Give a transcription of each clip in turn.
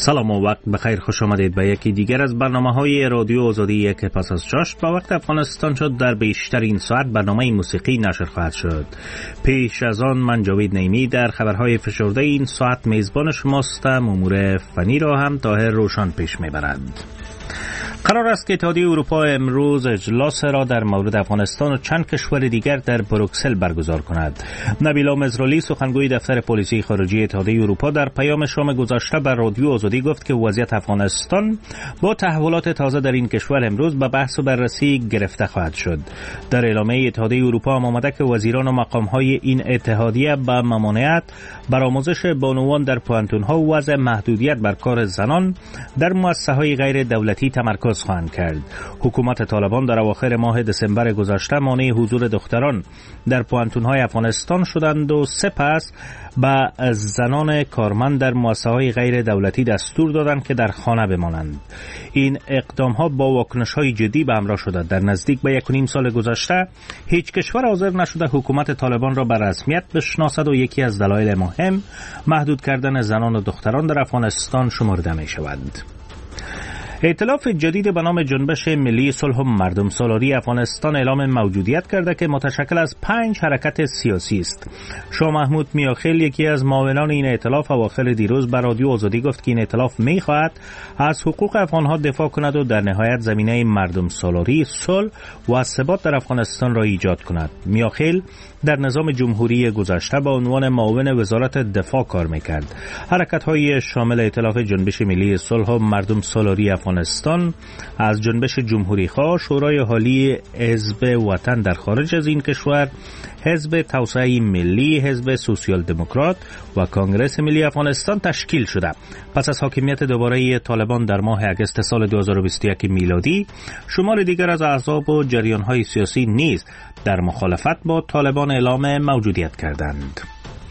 سلام و وقت بخیر، خوش آمدید به یکی دیگر از برنامه‌های رادیو آزادی که پس از چاشت با وقت افغانستان شد در بیشترین ساعت برنامه موسیقی نشر خواهد شد. پیش از آن من جاوید نیمی در خبرهای فشرده این ساعت میزبان شماستم. امور فنی را هم طاهر روشن پیش میبرند. قرار است که اتحادیه اروپا امروز اجلاس را در مورد افغانستان و چند کشور دیگر در بروکسل برگزار کند. نبیلا مزرالی سخنگوی دفتر پلیسی خارجی اتحادیه اروپا در پیام شام گذشته بر رادیو آزادی گفت که وضعیت افغانستان با تحولات تازه در این کشور امروز به بحث و بررسی گرفته خواهد شد. در اعلامیه اتحادیه اروپا هم آمده که وزیران و مقام‌های این اتحادیه به ممانعت بر آموزش بانوان در پوهنتون‌ها و وضع محدودیت بر کار زنان در مؤسسه‌های غیر دولتی تمرکز خواهند کرد. حکومت طالبان در اواخر ماه دسامبر گذشته مانع حضور دختران در پوهنتون‌های افغانستان شدند و سپس به زنان کارمند در مؤسسه‌های غیر دولتی دستور دادند که در خانه بمانند. این اقدام‌ها با واکنش‌های جدی به همراه شده. در نزدیک به 1.5 سال گذشته هیچ کشور حاضر نشده حکومت طالبان را به رسمیت بشناسد و یکی از دلایل مهم محدود کردن زنان و دختران در افغانستان شمرده می‌شود. ائتلاف جدید به نام جنبش ملی صلح و مردم سالاری افغانستان اعلام موجودیت کرده که متشکل از 5 حرکت سیاسی است. شاه محمود میاخیل یکی از معاونان این ائتلاف اواخر دیروز به رادیو آزادی گفت که این ائتلاف می‌خواهد از حقوق افغان‌ها دفاع کند و در نهایت زمینه مردم سالاری، صلح و ثبات در افغانستان را ایجاد کند. میاخیل در نظام جمهوری گذشته با عنوان معاون وزارت دفاع کار می‌کرد. حرکت‌های شامل ائتلاف جنبش ملی صلح و مردم سالاری افغانستان از جنبش جمهوری خواه، شورای حالی حزب وطن در خارج از این کشور، حزب توسعه ملی، حزب سوسیال دموکرات و کانگرس ملی افغانستان تشکیل شده. پس از حاکمیت دوباره طالبان در ماه اگست سال 2021 میلادی، شمار دیگر از احزاب و جریان‌های سیاسی نیز در مخالفت با طالبان اعلام موجودیت کردند.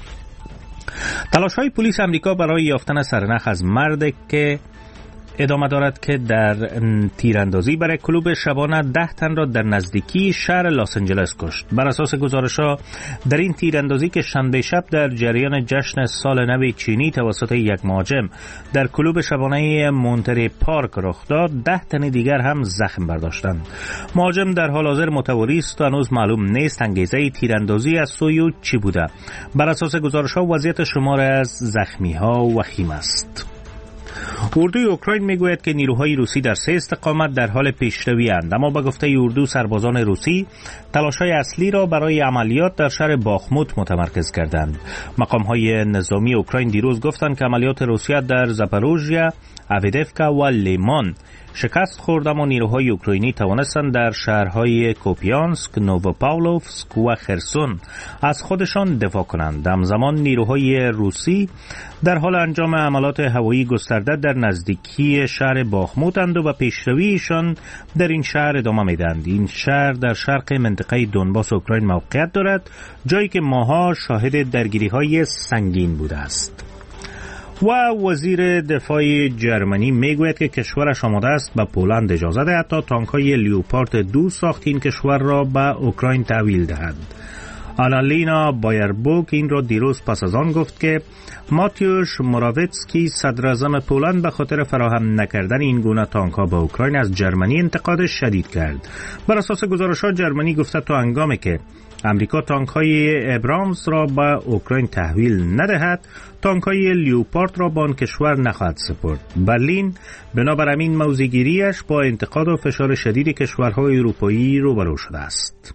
تلاش‌های پلیس آمریکا برای یافتن سرنخ از مردی که ادامه دارد که در تیراندازی برای کلوب شبانه 10 تن را در نزدیکی شهر لس آنجلس کشت. بر اساس گزارش‌ها در این تیراندازی که شنبه شب در جریان جشن سال نو چینی توسط یک مهاجم در کلوب شبانه مونتری پارک رخ داد، 10 تن دیگر هم زخم برداشتند. مهاجم در حال حاضر متواری است و هنوز معلوم نیست انگیزه تیراندازی از سوی او چی بوده. بر اساس گزارش‌ها وضعیت شمار از زخمی‌ها وخیم است. اردوی اوکراین میگوید که نیروهای روسی در 3 استقامت در حال پیشروی اند، اما به گفته اردو سربازان روسی تلاش‌های اصلی را برای عملیات در شهر باخموت متمرکز کردند. مقام‌های نظامی اوکراین دیروز گفتند که عملیات روسیه در زاپاروژیا، اویدفکا و لیمان شکست خورد، اما نیروهای اوکراینی توانستند در شهرهای کوپیانسک، نووپاولوفسک و خرسون از خودشان دفاع کنند. همزمان نیروهای روسی در حال انجام عملیات هوایی گسترده در نزدیکی شهر باخموتند و پیشرویشان در این شهر ادامه میدهند. این شهر در شرق منطقه دونباس اوکراین موقعیت دارد، جایی که ماها شاهد درگیری‌های سنگین بوده است. و وزیر دفاع جرمنی میگوید که کشورش آماده است به پولند اجازه دهد تا تانک‌های لیوپارد 2 ساخت این کشور را به اوکراین تحویل دهد. آنالینا بایربوک این را دیروز پس از آن گفت که ماتیوش موراویتسکی صدراعظم پولند به خاطر فراهم نکردن این گونه تانک‌ها به اوکراین از جرمنی انتقاد شدید کرد. بر اساس گزارش‌ها جرمنی گفته تا هنگامی که امریکا تانک‌های ابرامز را به اوکراین تحویل ندهد، تانک‌های لیوپارد را به آن کشور نخواهد سپرد. برلین بنابر همین موضع‌گیری‌اش با انتقاد و فشار شدید کشورهای اروپایی روبرو شده است.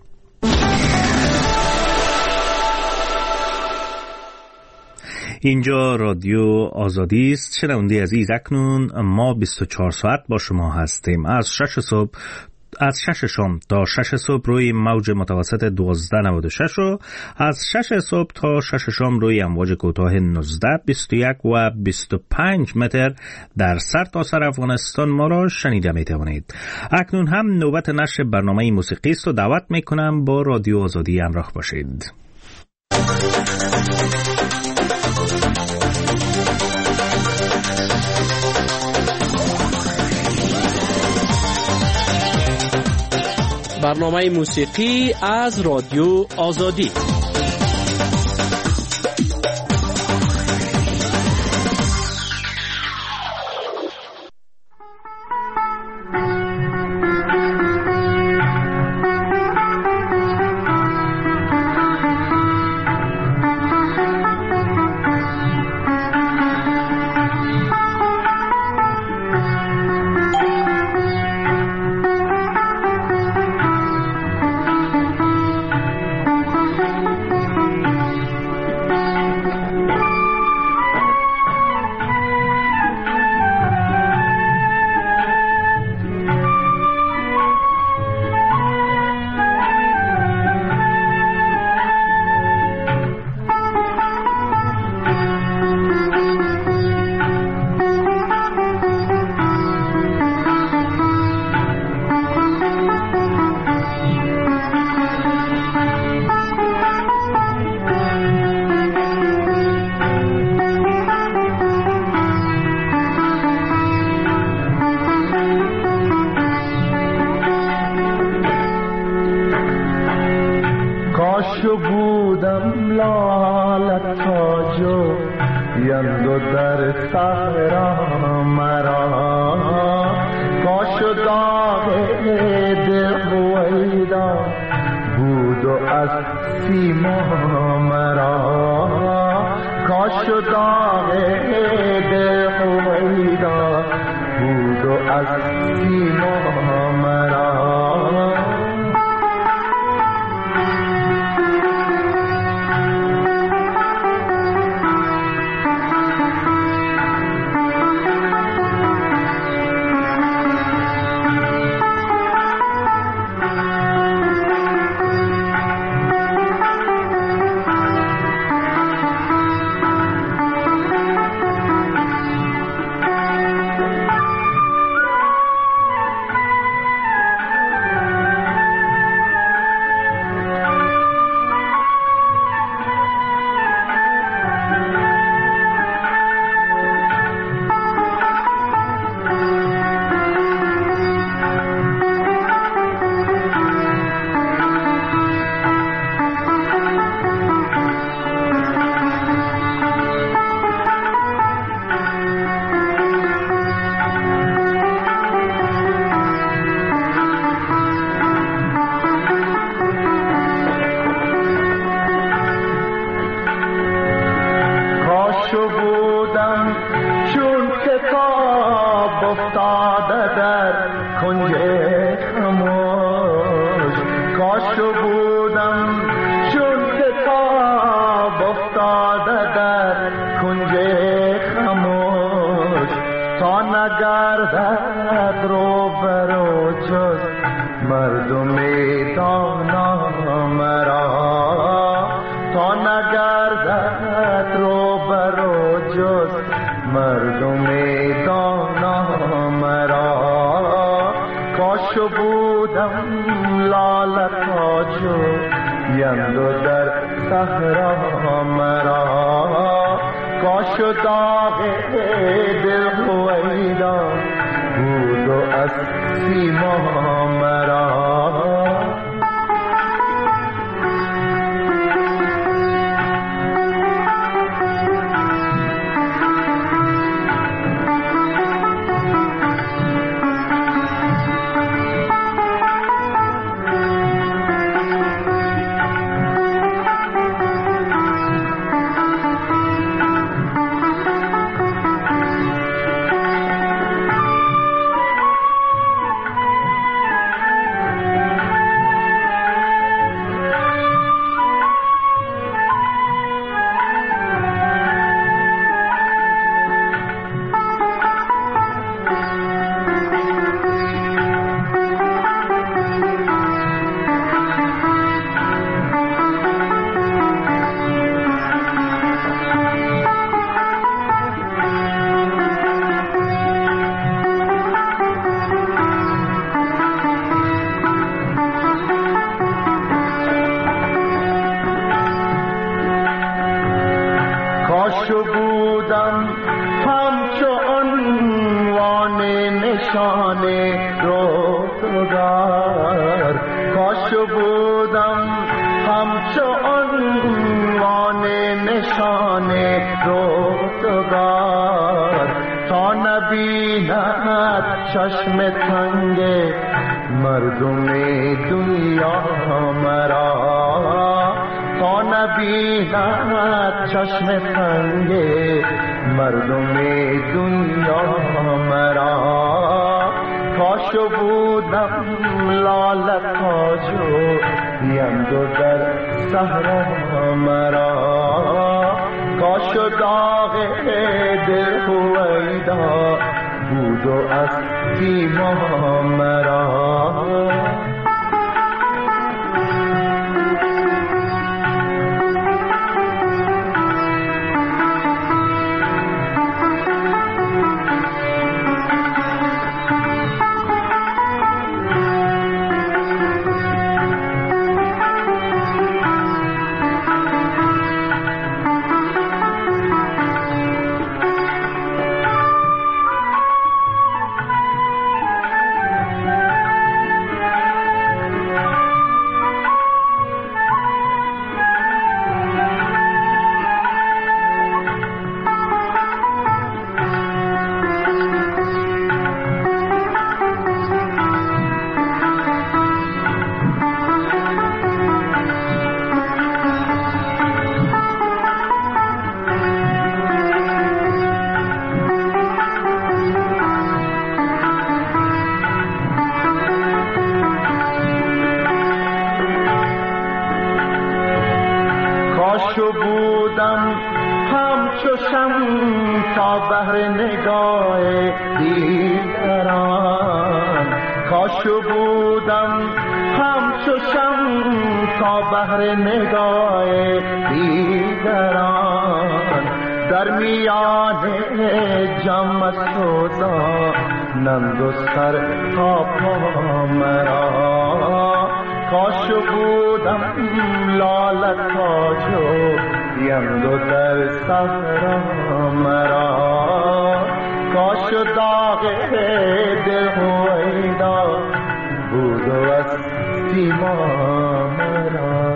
اینجا رادیو آزادی است. شنونده عزیز، اکنون ما 24 ساعت با شما هستیم. از 6 شام تا 6 صبح روی موج متوسط 1296 و از 6 صبح تا 6 شام روی امواج کوتاه 19، 21 و 25 متر در سرتاسر افغانستان ما را شنیده می توانید. اکنون هم نوبت نشر برنامه موسیقی است و دعوت می کنم با رادیو آزادی همراه باشید. برنامه موسیقی از رادیو آزادی. بودم لالت تاجو یندو در صحرا مرا کاش داغ دل بویدا بود و از سیما مرا کاش داغ دل بویدا بود و از سیما مرا چشم تنگ مردم دنیا مرا تا نبیند چشم تنگ مردم دنیا مرا کاش بودم لالت تاجو یندو در صحرا مرا کاش داغ دل هویدا بود و از سیما مرا کاشو بودم همچو شمع تا بهر نگاه دیگران، کاشو بودم همچو شمع تا بهر نگاه دیگران، در میان جمع سودا نند و سر تا پا مرا، کاشو بودم لال تاجو یندو در صحرا مرا، کاشو داغ دل هویدا بود و از سیما مرا.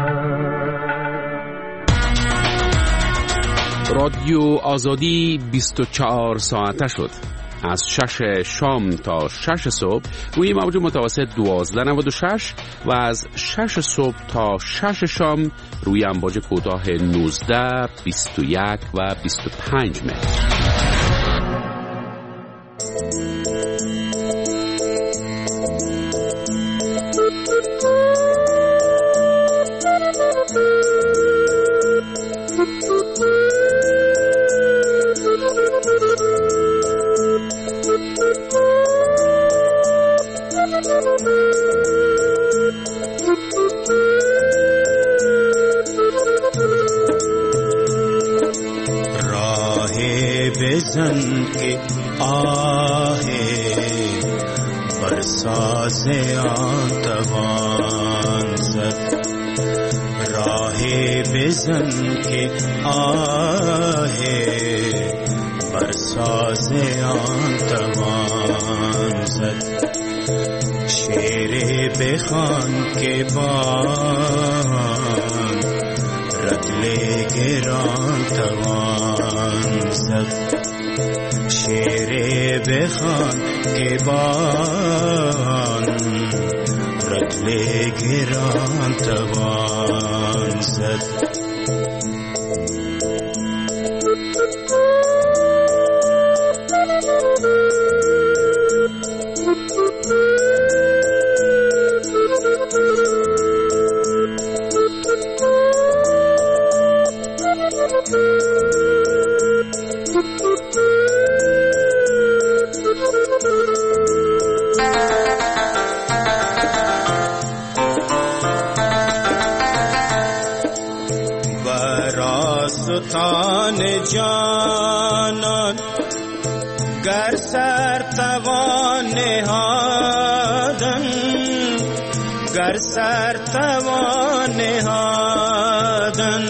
رادیو آزادی 24 ساعته شد. از 6 شام تا 6 صبح روی موج متوسط 1296 و از 6 صبح تا 6 شام روی امواج کوتاه 19، 21 و 25 متر. بزن که آه برساز آن توان زد، راه بزن که آه برساز آن توان زد، شعر بخوان که بان رطل گران توان زد، شعر بخوان که بان رطل گران توان زد. براسطان جانان گر سر توان نهادن، گر سر توان نهادن،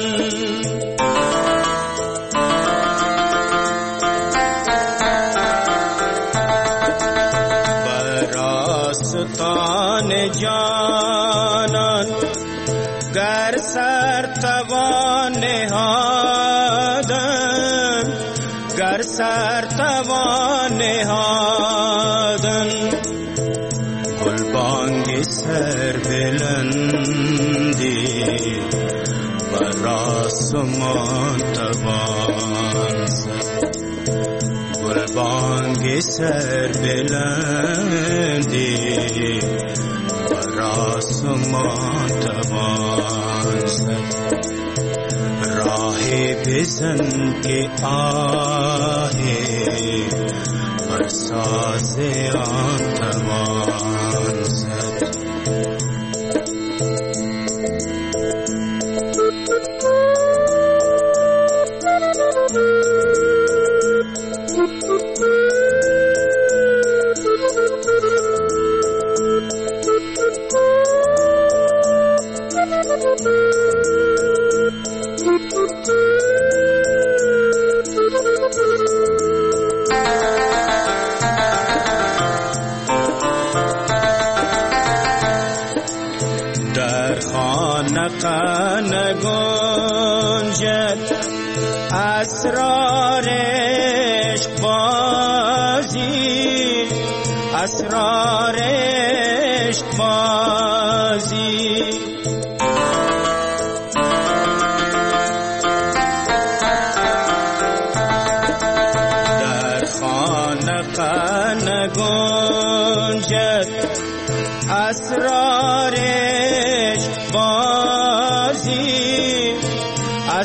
براسطان جانان گر سر توان نهادن، گر سر توان نهادن، گلبانگ سر بلندی بر آسمان توان زد، گلبانگ سر بلندی بر آسمان توان زد، راه بزن که آه برساز آن توان زد. در خانقه نگنجد اسرار عشق بازی، اسرار عشق بازی، در خانقه نگنجد اسرار عشق بازی،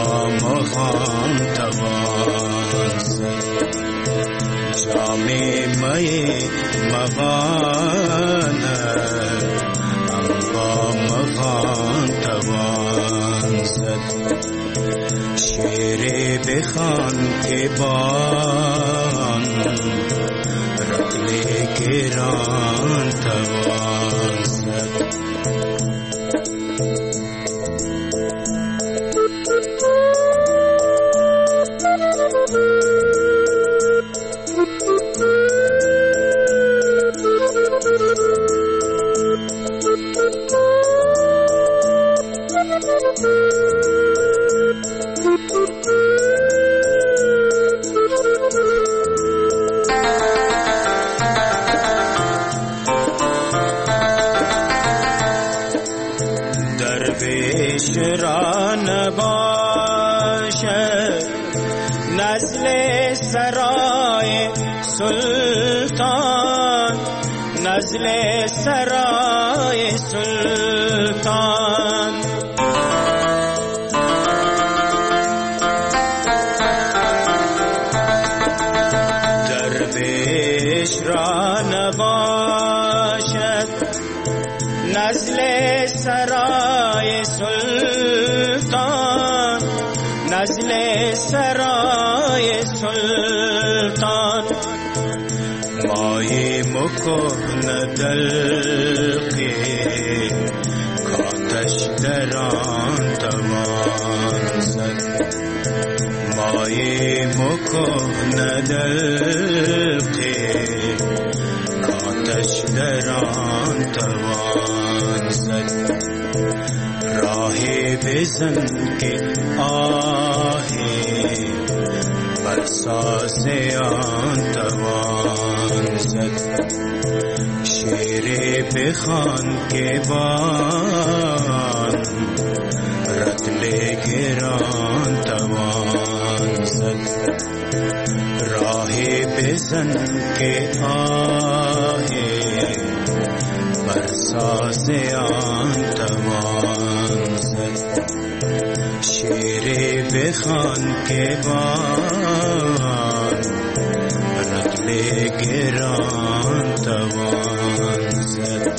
با مغان توان زد جام می مغانه با مغان توان زد شعر بخوان که بان رتل گران توان زد درویش را نباشد نزل سرای سلطان نزل سرای سلطان درویش را نباشد نزل سرای سلطان نزل سرای سلطان مای مکن دلقی کاتش دران توان زد مای مکن دلقی کاتش دران توان زد راهی بزن که آهی برساز آن توان زد شعر بخوان که بان رتل گران توان زد راهی بزن که آهی برساز آن توان زد شعر بخوان که بان رتل گران توان زد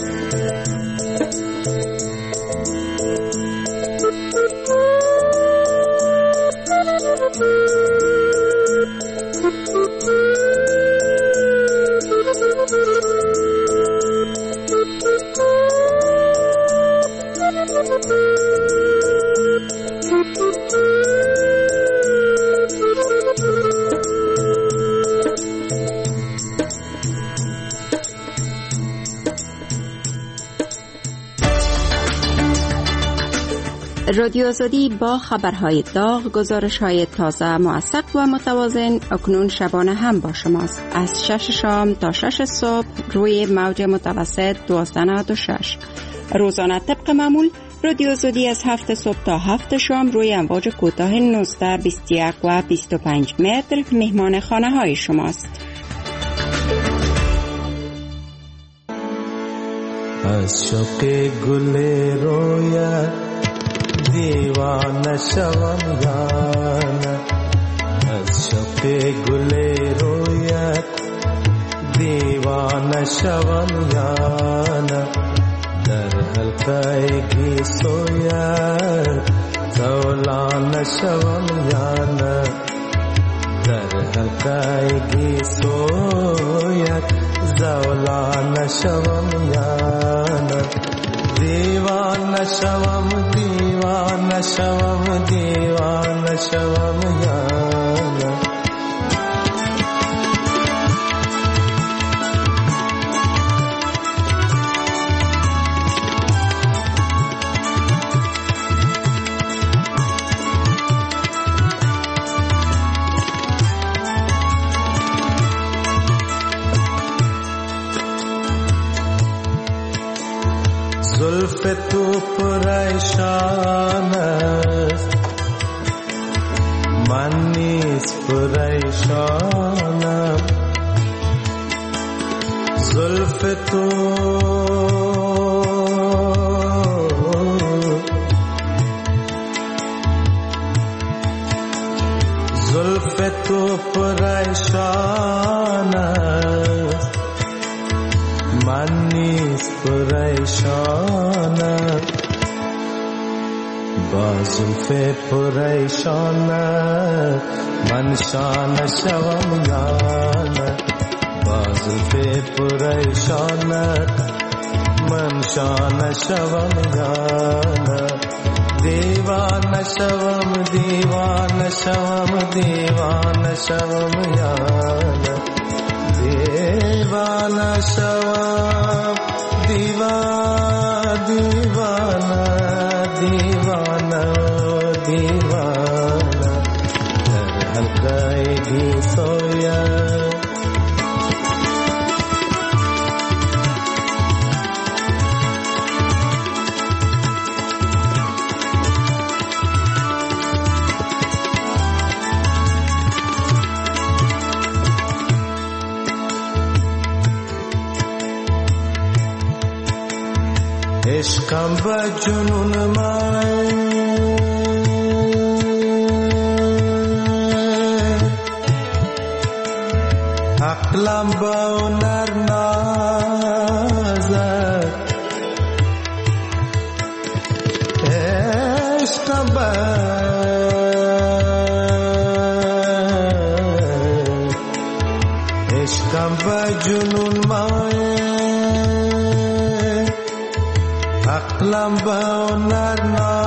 رادیو آزادی با خبرهای داغ، گزارش‌های تازه، موثق و متوازن اکنون شبانه هم با شماست. از 6 شام تا 6 صبح روی موج متوسط 1296. روزانه طبق معمول رادیو آزادی از 7 صبح تا 7 شام روی امواج کوتاه 19، 21 و 25 متر مهمان خانه‌های شماست. از شوق گل رویت دیوانه شوم یانه از شوق گل رویت دیوانه شوم یانه در حلقه گیسویت زولانه شوم یانه در حلقه گیسویت زولانه شوم یانه دیوانه شوم دیوانه شوم دیوانه شوم یانه زلف تو پریشان است من نیز پریشانم زلف تو زلف تو پریشان است من نیز پریشان با زلف پریشان من شانه شوم یا نه با زلف پریشان من شانه شوم یا نه دیوانه شوم دیوانه شوم دیوانه شوم یا نه دیوانه شوم دیوانه دیوانه دیوانه در حلقه گی سویا عشقم با جنون من عقلم با هنر نازد عشقم با جنون من عقلم با هنر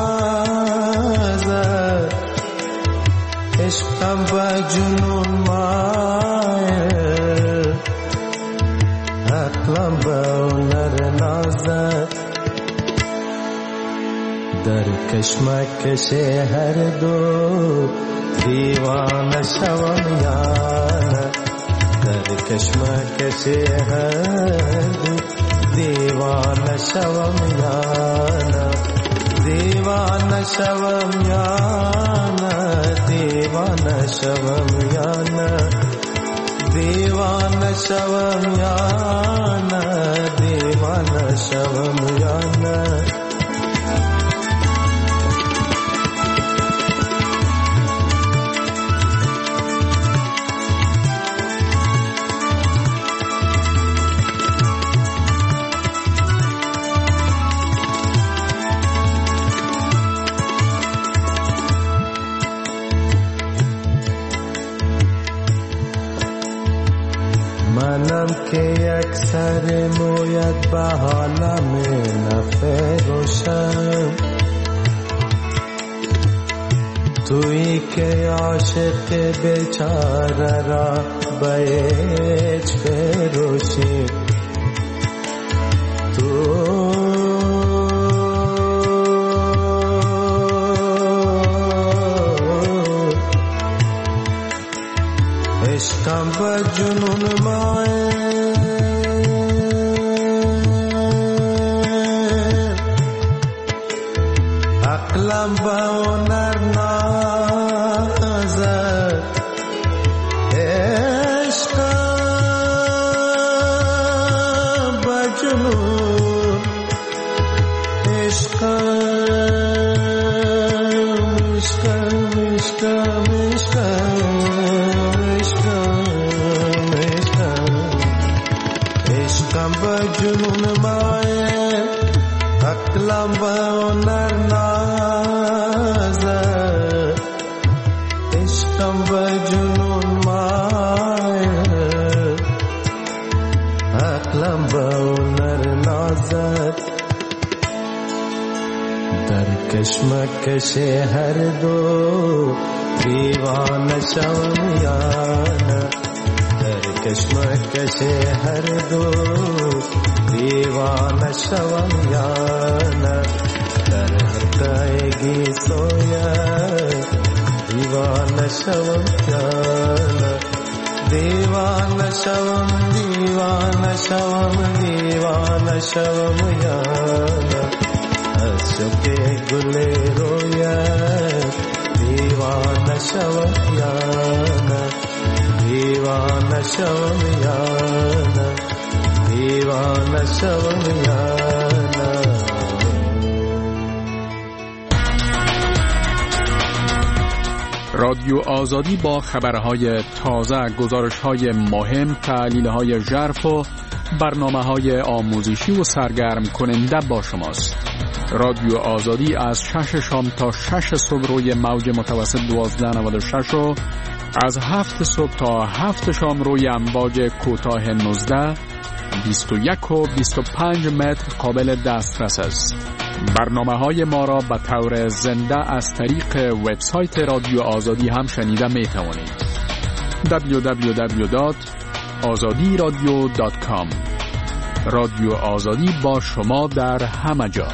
نازد عشقم با جنون مایل عقلم با هنر نازد در کشمکش هر دو دیوانه شوم یا نه در کشمکش هر دو دیوانه شوم یا نه دیوانه شوم یا نه دیوانه شوم یا نه دیوانه شوم یا نه دیوانه شوم یا نه منم که یک سر مویت به حالم نفروشم تویی که عاشق بیچاره را به هیچ فروشی تو عشقم با جنون عقلم با هنر نازد عشقم با جنون عشقم عشقم عشقم عشقم با جنون مایه عقلم با هنر نازد عشقم با جنون مایه عقلم با هنر نازد در کشمکش هر دو دیوانه شوم یا نه در کشمکش هر دو دیوانه شوم یا نه در حلقه‌گی سویا دیوانه شوم یا نه دیوانه شوم دیوانه شوم دیوانه شوم یا نه از شوق گل رویت دیوانه شوم یا نه دیوانه شوم یا نه دیوانه شوم یا نه رادیو آزادی با خبرهای تازه، گزارش‌های مهم، تحلیل‌های ژرف و برنامه‌های آموزشی و سرگرم کننده با شماست. رادیو آزادی از 6 شام تا 6 صبح روی موج متوسط 1296 و از 7 صبح تا 7 شام روی امواج کوتاه 19، 21 و 25 متر قابل دسترس است. برنامه‌های ما را به طور زنده از طریق وبسایت رادیو آزادی هم شنیده می توانید. www.azadiradio.com. رادیو آزادی با شما در همه جا.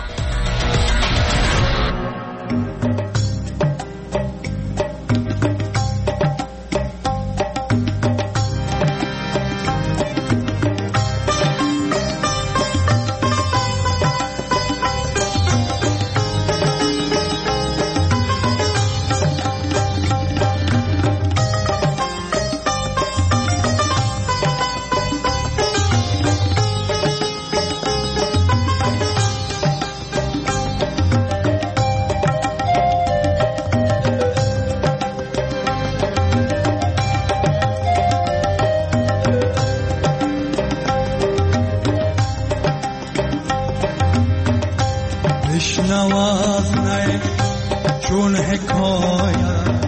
چون حکایت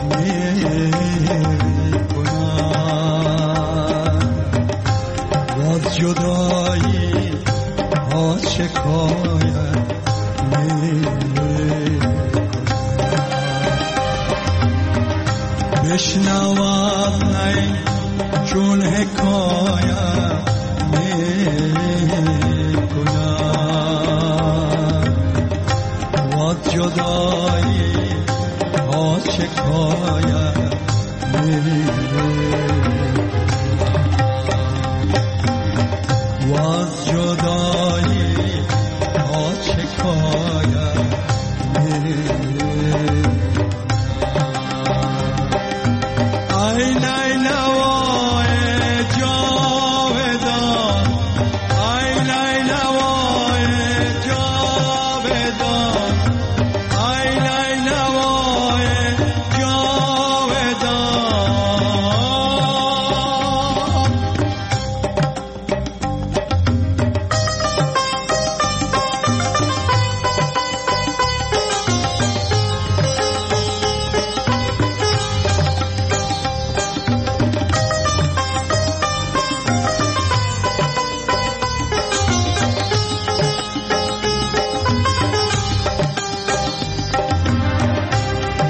میکنم باز جدایی ها شکایت میکنم بشنوم نی چون حکایت میکنم باز جدایی ها شکایت